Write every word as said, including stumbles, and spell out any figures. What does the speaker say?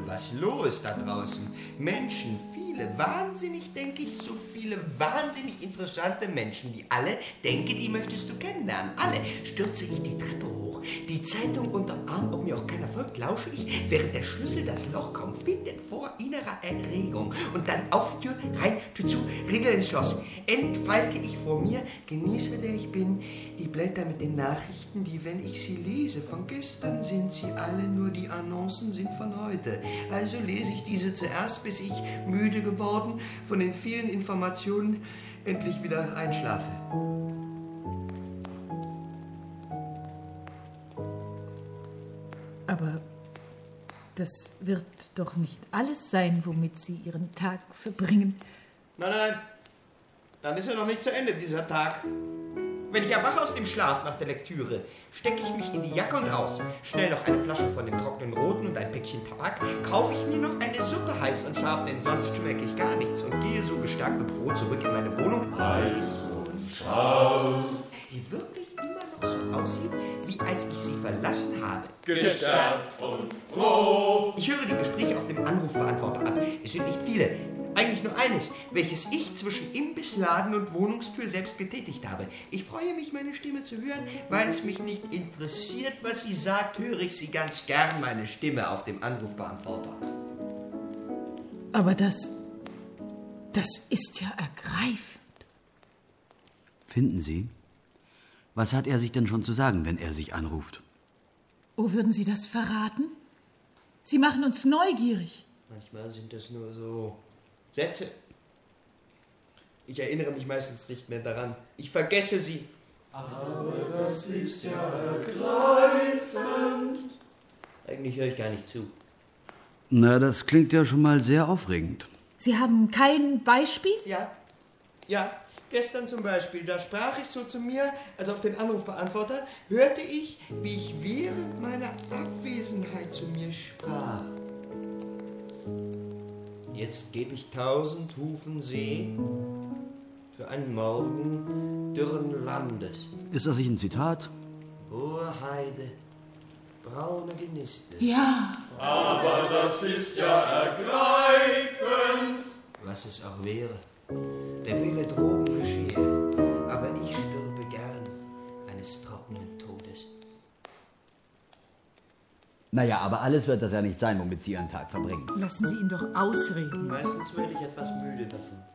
was los da draußen. Menschen, viele, wahnsinnig, denke ich, so viele wahnsinnig interessante Menschen, die alle, denke, die möchtest du kennenlernen. Alle stürze ich die Treppe hoch, die Zeitung unterm Arm, ob mir auch keiner folgt, lausche ich, während der Schlüssel das Loch kaum findet, vor innerer Erregung. Und dann auf die Tür, rein, Tür zu, Riegel ins Schloss. Entfalte ich vor mir, Genießer, der ich bin, die Blätter mit den Nachrichten, die, wenn ich sie lese, von gestern sind sie alle, nur die Annoncen sind von heute. Also lese ich diese zuerst, bis ich, müde geworden, von den vielen Informationen endlich wieder einschlafe. Aber das wird doch nicht alles sein, womit Sie Ihren Tag verbringen. Nein, nein, dann ist er noch nicht zu Ende, dieser Tag. Wenn ich erwache aus dem Schlaf nach der Lektüre, stecke ich mich in die Jacke und raus. Schnell noch eine Flasche von dem trockenen Roten und ein Päckchen Tabak. Kaufe ich mir noch eine Suppe heiß und scharf, denn sonst schmecke ich gar nichts. Und gehe so gestärkt und froh zurück in meine Wohnung. Heiß und scharf. Die wirklich immer noch so aussieht, wie als ich sie verlassen habe. Gestärkt und froh. Ich höre die Gespräche auf dem Anrufbeantworter ab. Es sind nicht viele. Eigentlich nur eines, welches ich zwischen Imbissladen und Wohnungstür selbst getätigt habe. Ich freue mich, meine Stimme zu hören. Weil es mich nicht interessiert, was sie sagt, höre ich sie ganz gern, meine Stimme auf dem Anrufbeantworter. Aber das, das ist ja ergreifend. Finden Sie? Was hat er sich denn schon zu sagen, wenn er sich anruft? Oh, würden Sie das verraten? Sie machen uns neugierig. Manchmal sind es nur so Sätze. Ich erinnere mich meistens nicht mehr daran. Ich vergesse sie. Aber das ist ja ergreifend. Eigentlich höre ich gar nicht zu. Na, das klingt ja schon mal sehr aufregend. Sie haben kein Beispiel? Ja, ja. Gestern zum Beispiel, da sprach ich so zu mir, also auf den Anrufbeantworter, hörte ich, wie ich während meiner Abwesenheit zu mir sprach. Jetzt gebe ich tausend Hufen See für einen Morgen dürren Landes. Ist das nicht ein Zitat? Hohe Heide, braune Geniste. Ja. Aber das ist ja ergreifend. Was es auch wäre, der Wille droben geschehe, aber ich stürbe gern eines trockenen Todes. Naja, aber alles wird das ja nicht sein, womit Sie Ihren Tag verbringen. Lassen Sie ihn doch ausreden. Meistens werde ich etwas müde davon.